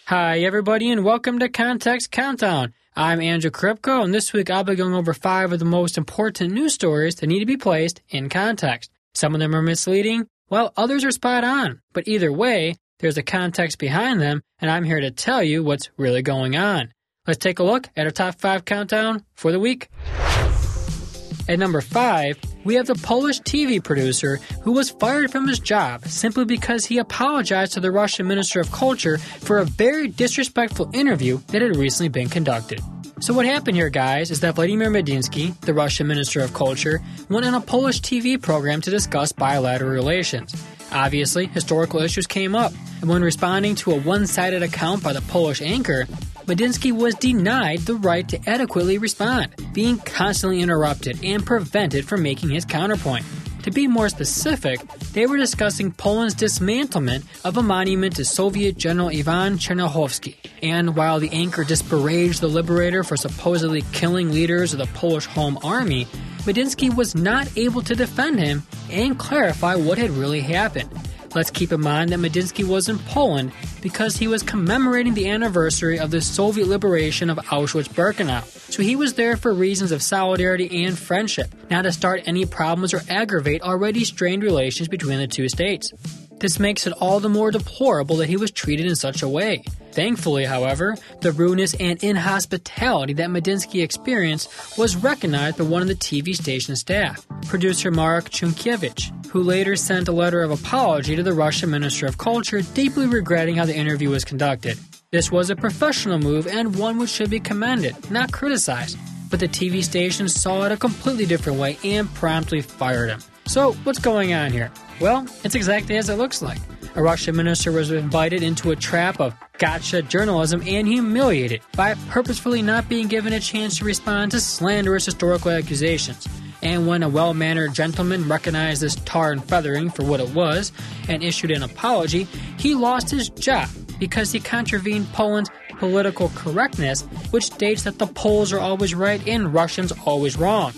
Hi, everybody, and welcome to Context Countdown. I'm Andrew Kripko, and this week I'll be going over 5 of the most important news stories that need to be placed in context. Some of them are misleading, while others are spot on. But either way, there's a context behind them, and I'm here to tell you what's really going on. Let's take a look at our top 5 countdown for the week. At number 5, we have the Polish TV producer who was fired from his job simply because he apologized to the Russian Minister of Culture for a very disrespectful interview that had recently been conducted. So what happened here, guys, is that Vladimir Medinsky, the Russian Minister of Culture, went on a Polish TV program to discuss bilateral relations. Obviously, historical issues came up, and when responding to a one-sided account by the Polish anchor, Medinsky was denied the right to adequately respond, being constantly interrupted and prevented from making his counterpoint. To be more specific, they were discussing Poland's dismantlement of a monument to Soviet General Ivan Chernyakhovsky, and while the anchor disparaged the liberator for supposedly killing leaders of the Polish Home Army, Medinsky was not able to defend him and clarify what had really happened. Let's keep in mind that Medinsky was in Poland because he was commemorating the anniversary of the Soviet liberation of Auschwitz-Birkenau, so he was there for reasons of solidarity and friendship, not to start any problems or aggravate already strained relations between the two states. This makes it all the more deplorable that he was treated in such a way. Thankfully, however, the rudeness and inhospitality that Medinsky experienced was recognized by one of the TV station staff, producer Marek Chunkiewicz, who later sent a letter of apology to the Russian Minister of Culture, deeply regretting how the interview was conducted. This was a professional move and one which should be commended, not criticized. But the TV station saw it a completely different way and promptly fired him. So, what's going on here? Well, it's exactly as it looks like. A Russian minister was invited into a trap of gotcha journalism and humiliated by purposefully not being given a chance to respond to slanderous historical accusations. And when a well-mannered gentleman recognized this tar and feathering for what it was and issued an apology, he lost his job because he contravened Poland's political correctness, which states that the Poles are always right and Russians always wrong.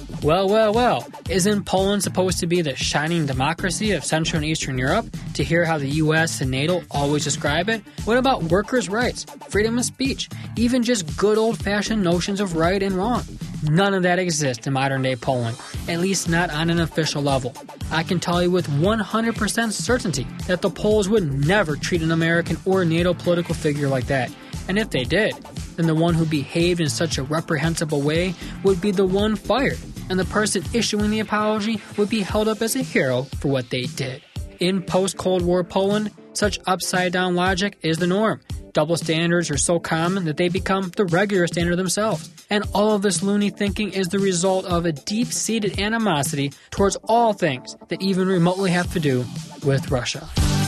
Well, isn't Poland supposed to be the shining democracy of Central and Eastern Europe? To hear how the US and NATO always describe it? What about workers' rights, freedom of speech, even just good old-fashioned notions of right and wrong? None of that exists in modern-day Poland, at least not on an official level. I can tell you with 100% certainty that the Poles would never treat an American or NATO political figure like that. And if they did, then the one who behaved in such a reprehensible way would be the one fired, and the person issuing the apology would be held up as a hero for what they did. In post-Cold War Poland, such upside-down logic is the norm. Double standards are so common that they become the regular standard themselves. And all of this loony thinking is the result of a deep-seated animosity towards all things that even remotely have to do with Russia.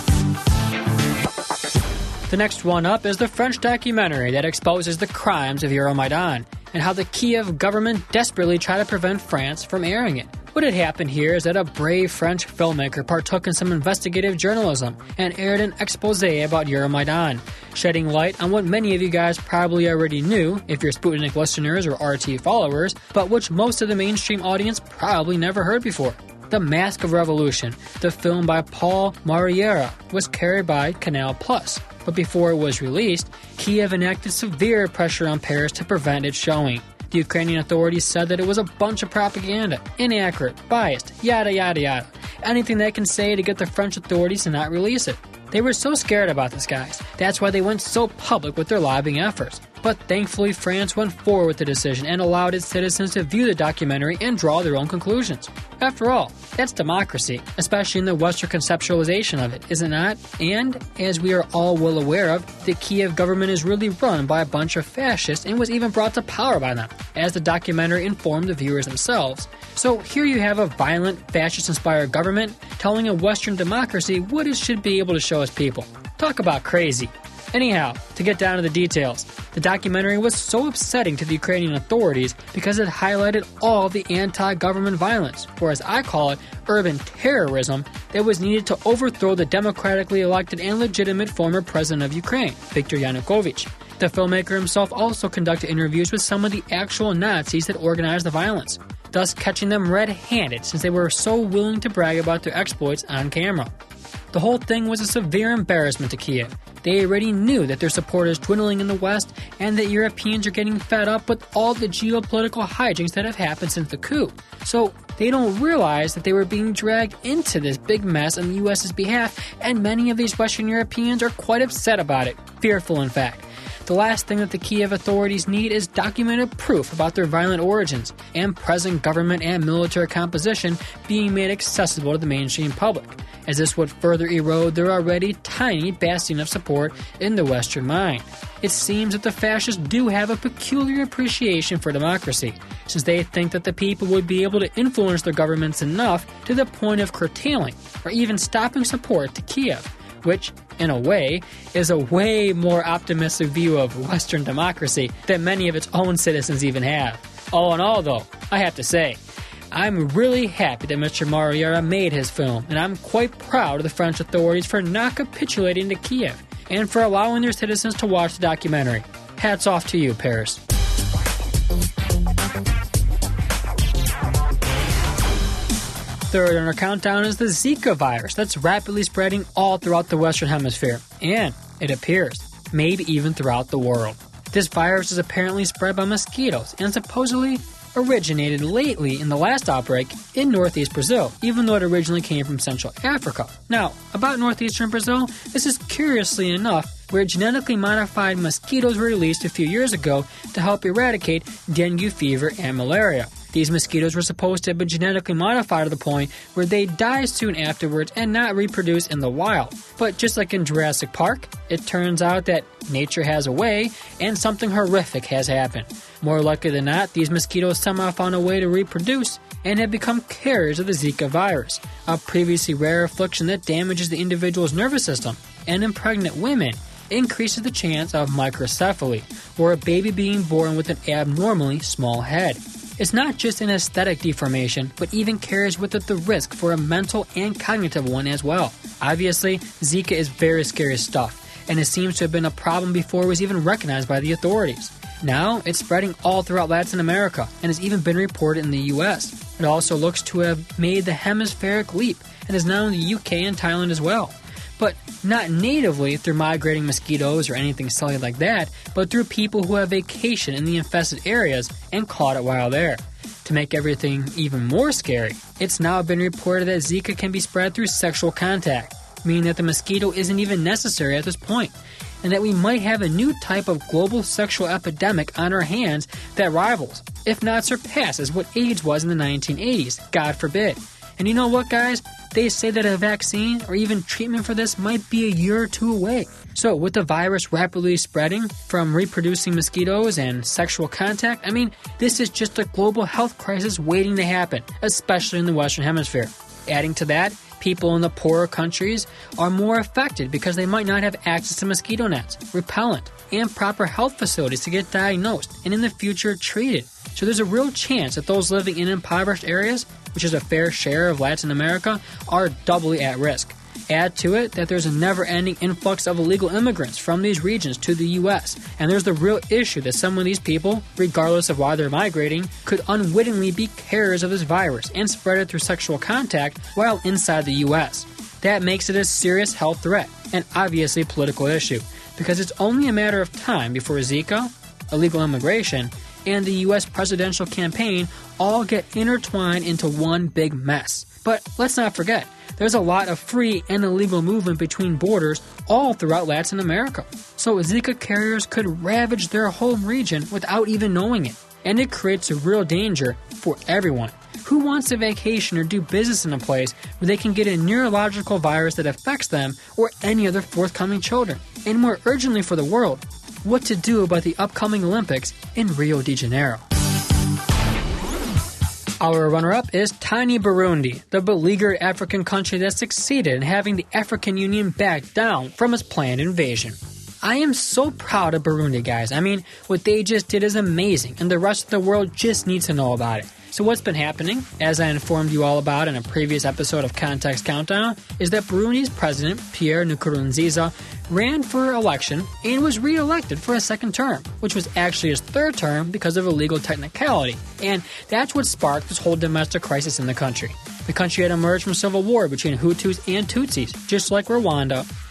The next one up is the French documentary that exposes the crimes of Euromaidan and how the Kiev government desperately tried to prevent France from airing it. What had happened here is that a brave French filmmaker partook in some investigative journalism and aired an expose about Euromaidan, shedding light on what many of you guys probably already knew if you're Sputnik listeners or RT followers, but which most of the mainstream audience probably never heard before. The Mask of Revolution, the film by Paul Mariera, was carried by Canal+. But before it was released, Kiev enacted severe pressure on Paris to prevent its showing. The Ukrainian authorities said that it was a bunch of propaganda, inaccurate, biased, yada yada yada. Anything they can say to get the French authorities to not release it. They were so scared about this, guys. That's why they went so public with their lobbying efforts. But thankfully, France went forward with the decision and allowed its citizens to view the documentary and draw their own conclusions. After all, that's democracy, especially in the Western conceptualization of it, is it not? And, as we are all well aware of, the Kiev government is really run by a bunch of fascists and was even brought to power by them, as the documentary informed the viewers themselves. So here you have a violent, fascist-inspired government telling a Western democracy what it should be able to show its people. Talk about crazy. Anyhow, to get down to the details, the documentary was so upsetting to the Ukrainian authorities because it highlighted all the anti-government violence, or as I call it, urban terrorism, that was needed to overthrow the democratically elected and legitimate former president of Ukraine, Viktor Yanukovych. The filmmaker himself also conducted interviews with some of the actual Nazis that organized the violence, thus catching them red-handed since they were so willing to brag about their exploits on camera. The whole thing was a severe embarrassment to Kiev. They already knew that their support is dwindling in the West and that Europeans are getting fed up with all the geopolitical hijinks that have happened since the coup. So they don't realize that they were being dragged into this big mess on the US's behalf, and many of these Western Europeans are quite upset about it, fearful in fact. The last thing that the Kiev authorities need is documented proof about their violent origins and present government and military composition being made accessible to the mainstream public, as this would further erode their already tiny bastion of support in the Western mind. It seems that the fascists do have a peculiar appreciation for democracy, since they think that the people would be able to influence their governments enough to the point of curtailing or even stopping support to Kiev, which, in a way, is a way more optimistic view of Western democracy than many of its own citizens even have. All in all, though, I have to say, I'm really happy that Mr. Marietta made his film, and I'm quite proud of the French authorities for not capitulating to Kiev and for allowing their citizens to watch the documentary. Hats off to you, Paris. Third on our countdown is the Zika virus that's rapidly spreading all throughout the Western Hemisphere, and, it appears, maybe even throughout the world. This virus is apparently spread by mosquitoes and supposedly originated lately in the last outbreak in northeast Brazil, even though it originally came from Central Africa. Now, about northeastern Brazil, this is curiously enough where genetically modified mosquitoes were released a few years ago to help eradicate dengue fever and malaria. These mosquitoes were supposed to have been genetically modified to the point where they die soon afterwards and not reproduce in the wild. But just like in Jurassic Park, it turns out that nature has a way and something horrific has happened. More likely than not, these mosquitoes somehow found a way to reproduce and have become carriers of the Zika virus, a previously rare affliction that damages the individual's nervous system, and in pregnant women increases the chance of microcephaly, or a baby being born with an abnormally small head. It's not just an aesthetic deformation, but even carries with it the risk for a mental and cognitive one as well. Obviously, Zika is very scary stuff, and it seems to have been a problem before it was even recognized by the authorities. Now, it's spreading all throughout Latin America, and has even been reported in the US. It also looks to have made the hemispheric leap, and is now in the UK and Thailand as well. But not natively through migrating mosquitoes or anything silly like that, but through people who have vacationed in the infested areas and caught it while there. To make everything even more scary, it's now been reported that Zika can be spread through sexual contact, meaning that the mosquito isn't even necessary at this point, and that we might have a new type of global sexual epidemic on our hands that rivals, if not surpasses, what AIDS was in the 1980s, God forbid. And you know what, guys? They say that a vaccine or even treatment for this might be a year or two away. So, with the virus rapidly spreading from reproducing mosquitoes and sexual contact, this is just a global health crisis waiting to happen, especially in the Western Hemisphere. Adding to that, people in the poorer countries are more affected because they might not have access to mosquito nets, repellent, and proper health facilities to get diagnosed and in the future treated. So there's a real chance that those living in impoverished areas, which is a fair share of Latin America, are doubly at risk. Add to it that there's a never-ending influx of illegal immigrants from these regions to the U.S., and there's the real issue that some of these people, regardless of why they're migrating, could unwittingly be carriers of this virus and spread it through sexual contact while inside the U.S. That makes it a serious health threat, and obviously a political issue, because it's only a matter of time before Zika, illegal immigration, and the U.S. presidential campaign all get intertwined into one big mess. But let's not forget, there's a lot of free and illegal movement between borders all throughout Latin America. So Zika carriers could ravage their home region without even knowing it. And it creates a real danger for everyone. Who wants to vacation or do business in a place where they can get a neurological virus that affects them or any other forthcoming children? And more urgently for the world, what to do about the upcoming Olympics in Rio de Janeiro. Our runner-up is tiny Burundi, the beleaguered African country that succeeded in having the African Union back down from its planned invasion. I am so proud of Burundi, guys. What they just did is amazing, and the rest of the world just needs to know about it. So what's been happening, as I informed you all about in a previous episode of Context Countdown, is that Burundi's president, Pierre Nkurunziza, ran for election and was re-elected for a second term, which was actually his third term because of a legal technicality. And that's what sparked this whole domestic crisis in the country. The country had emerged from civil war between Hutus and Tutsis, just like Rwanda,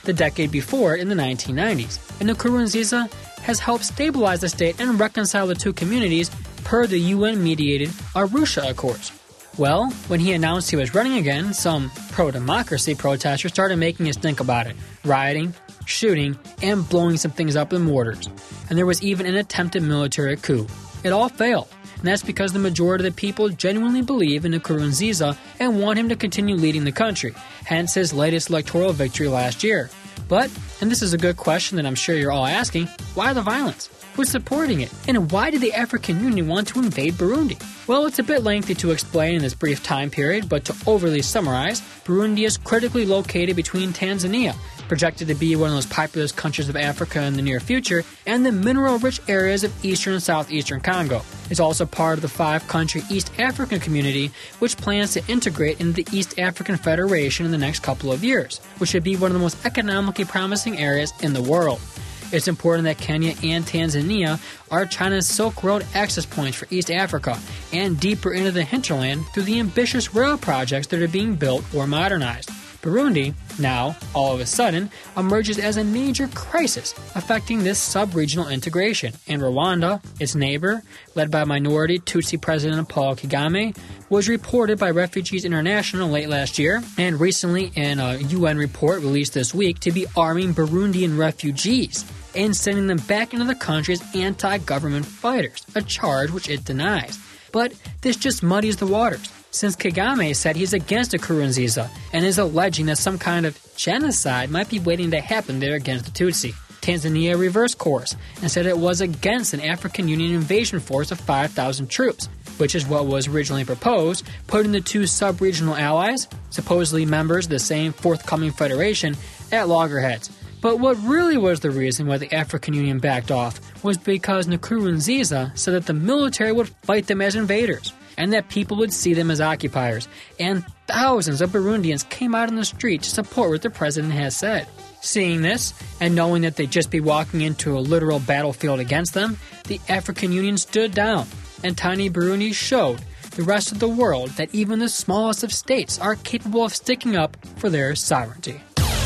the decade before in the 1990s, and Nkurunziza has helped stabilize the state and reconcile the two communities per the UN-mediated Arusha Accords. Well, when he announced he was running again, some pro-democracy protesters started making us think about it, rioting, shooting, and blowing some things up with mortars. And there was even an attempted military coup. It all failed, and that's because the majority of the people genuinely believe in Nkurunziza and want him to continue leading the country, hence his latest electoral victory last year. But, and this is a good question that I'm sure you're all asking, why the violence? Who's supporting it? And why did the African Union want to invade Burundi? Well, it's a bit lengthy to explain in this brief time period, but to overly summarize, Burundi is critically located between Tanzania, projected to be one of the most populous countries of Africa in the near future, and the mineral-rich areas of eastern and southeastern Congo. It's also part of the five-country East African Community, which plans to integrate into the East African Federation in the next couple of years, which should be one of the most economically promising areas in the world. It's important that Kenya and Tanzania are China's Silk Road access points for East Africa and deeper into the hinterland through the ambitious rail projects that are being built or modernized. Burundi, now, all of a sudden, emerges as a major crisis affecting this sub-regional integration, and Rwanda, its neighbor, led by minority Tutsi President Paul Kagame, was reported by Refugees International late last year, and recently in a UN report released this week, to be arming Burundian refugees and sending them back into the country as anti-government fighters, a charge which it denies. But this just muddies the waters, since Kagame said he's against Nkurunziza and is alleging that some kind of genocide might be waiting to happen there against the Tutsi. Tanzania reversed course and said it was against an African Union invasion force of 5,000 troops, which is what was originally proposed, putting the two sub-regional allies, supposedly members of the same forthcoming federation, at loggerheads. But what really was the reason why the African Union backed off was because Nkurunziza said that the military would fight them as invaders, and that people would see them as occupiers, and thousands of Burundians came out on the street to support what the president has said. Seeing this, and knowing that they'd just be walking into a literal battlefield against them, the African Union stood down, and tiny Burundi showed the rest of the world that even the smallest of states are capable of sticking up for their sovereignty.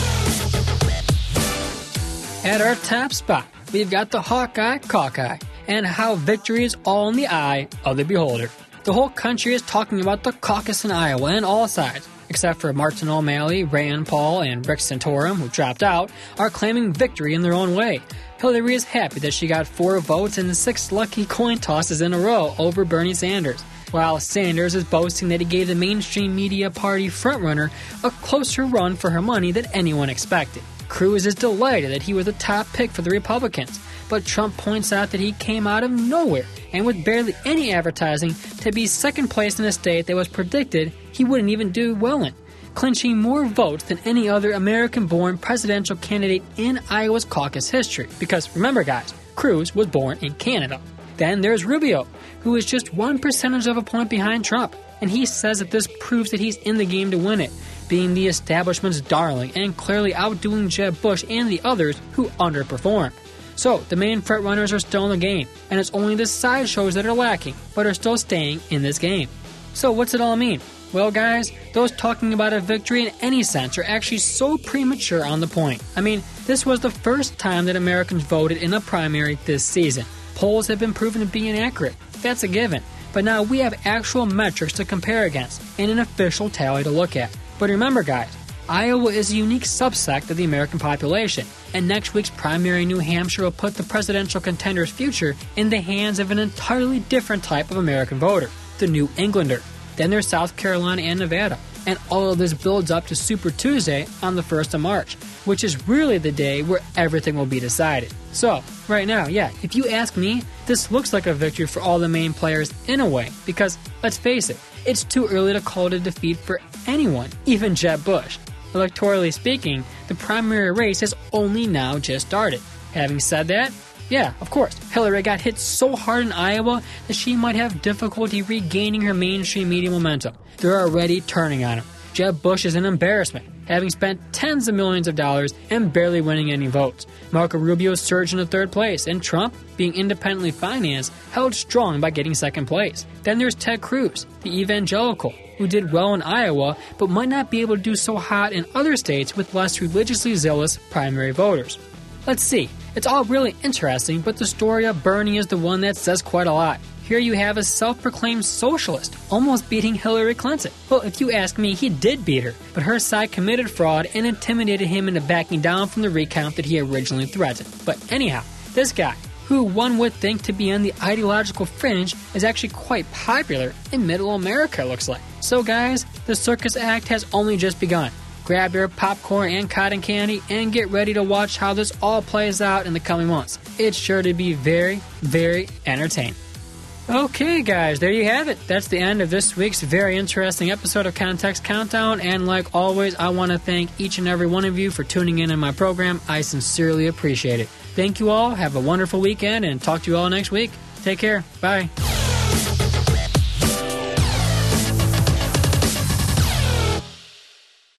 At our top spot, we've got the Hawkeye Caucus, and how victory is all in the eye of the beholder. The whole country is talking about the caucus in Iowa and all sides, except for Martin O'Malley, Rand Paul, and Rick Santorum, who dropped out, are claiming victory in their own way. Hillary is happy that she got 4 votes and 6 lucky coin tosses in a row over Bernie Sanders, while Sanders is boasting that he gave the mainstream media party frontrunner a closer run for her money than anyone expected. Cruz is delighted that he was the top pick for the Republicans, but Trump points out that he came out of nowhere and with barely any advertising to be second place in a state that was predicted he wouldn't even do well in, clinching more votes than any other American-born presidential candidate in Iowa's caucus history. Because remember guys, Cruz was born in Canada. Then there's Rubio, who is just 1% of a point behind Trump, and he says that this proves that he's in the game to win it, being the establishment's darling and clearly outdoing Jeb Bush and the others who underperformed. So, the main frontrunners are still in the game, and it's only the sideshows that are lacking, but are still staying in this game. So what's it all mean? Well guys, those talking about a victory in any sense are actually so premature on the point. I mean, this was the first time that Americans voted in a primary this season. Polls have been proven to be inaccurate. That's a given. But now we have actual metrics to compare against, and an official tally to look at. But remember guys, Iowa is a unique subsect of the American population, and next week's primary in New Hampshire will put the presidential contender's future in the hands of an entirely different type of American voter, the New Englander. Then there's South Carolina and Nevada, and all of this builds up to Super Tuesday on the 1st of March, which is really the day where everything will be decided. So, right now, yeah, if you ask me, this looks like a victory for all the main players in a way, because, let's face it, it's too early to call it a defeat for anyone, even Jeb Bush. Electorally speaking, the primary race has only now just started. Having said that, yeah, of course, Hillary got hit so hard in Iowa that she might have difficulty regaining her mainstream media momentum. They're already turning on him. Jeb Bush is an embarrassment, having spent tens of millions of dollars and barely winning any votes. Marco Rubio surged into third place, and Trump, being independently financed, held strong by getting second place. Then there's Ted Cruz, the evangelical, who did well in Iowa but might not be able to do so hot in other states with less religiously zealous primary voters. Let's see, it's all really interesting, but the story of Bernie is the one that says quite a lot. Here you have a self-proclaimed socialist, almost beating Hillary Clinton. Well, if you ask me, he did beat her, but her side committed fraud and intimidated him into backing down from the recount that he originally threatened. But anyhow, this guy, who one would think to be on the ideological fringe, is actually quite popular in middle America, it looks like. So guys, the circus act has only just begun. Grab your popcorn and cotton candy and get ready to watch how this all plays out in the coming months. It's sure to be very, very entertaining. Okay, guys, there you have it. That's the end of this week's very interesting episode of Context Countdown, and like always, I want to thank each and every one of you for tuning in my program. I sincerely appreciate it. Thank you all. Have a wonderful weekend, and talk to you all next week. Take care. Bye.